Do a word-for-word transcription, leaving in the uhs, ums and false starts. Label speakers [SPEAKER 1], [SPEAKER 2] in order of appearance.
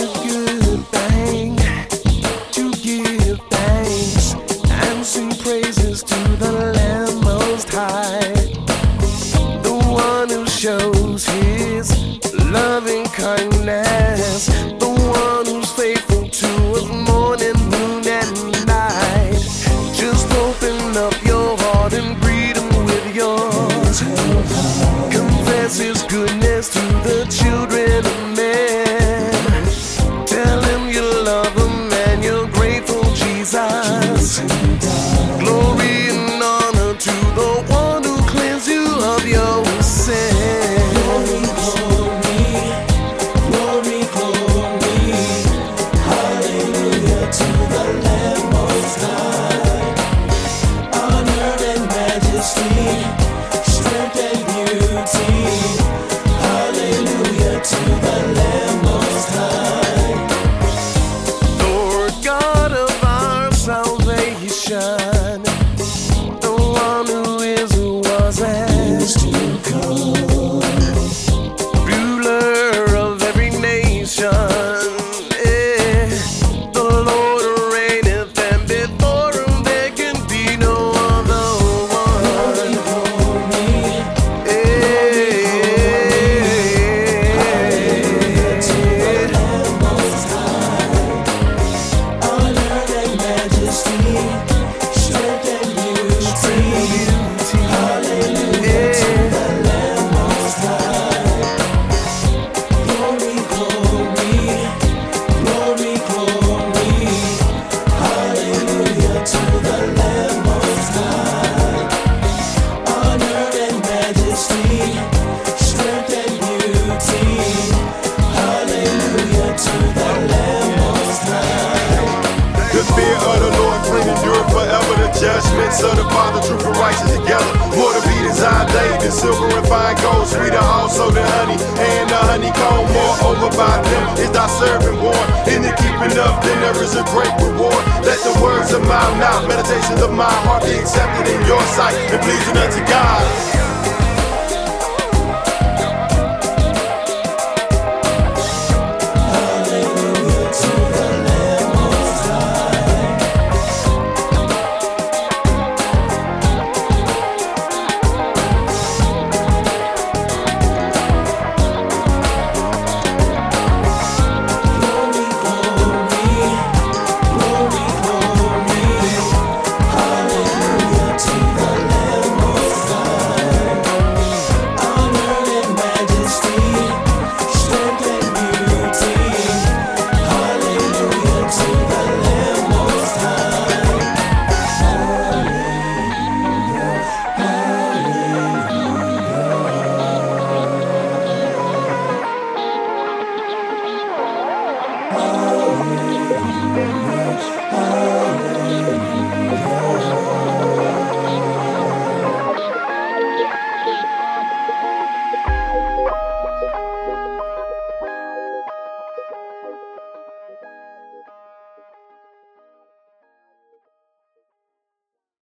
[SPEAKER 1] good thing to give thanks and sing praises to the Lamb Most High, the one who shows his loving kindness, the one who's faithful to us morning, noon, and night. Just open up your heart and greet him with yours. Confess his goodness to the children of men. Tell him you love him and you're grateful, Jesus. Glory and honor to the one who cleansed you of your sin.
[SPEAKER 2] Glory, glory, glory, hallelujah to the Lamb Most High. Honor and majesty, strength and beauty, hallelujah to the Lamb Most High.
[SPEAKER 1] Lord God of our salvation, the one who is, who was, and
[SPEAKER 2] Is to come.
[SPEAKER 1] ruler of every nation. Eh, the Lord reigneth, and before him there can be no other one.
[SPEAKER 2] Glory,
[SPEAKER 1] Eh,
[SPEAKER 2] Lamb Most High. Honor and majesty, strength and beauty, hallelujah to the Lamb Most High. Glory, glory, glory, glory, hallelujah to the Lamb Most High. Honor and majesty, strength and beauty, hallelujah to the Lamb Most High.
[SPEAKER 3] The fear of the Lord bring endure forever. The judgments of the Father, truth and righteous together. More to be desired day than silver and fine gold. Sweeter also than honey and the honeycomb. Moreover by them is thy servant born. In the keeping of them there is a great reward. Let the words of my mouth, meditations of my heart be accepted in your sight and pleasing unto God.
[SPEAKER 2] Hallelujah to the Lamb Most High. Glory, glory, glory, glory, hallelujah to the Lamb Most High. Honor and majesty, strength and beauty, hallelujah to the Lamb Most High. Hallelujah, hallelujah, hallelujah.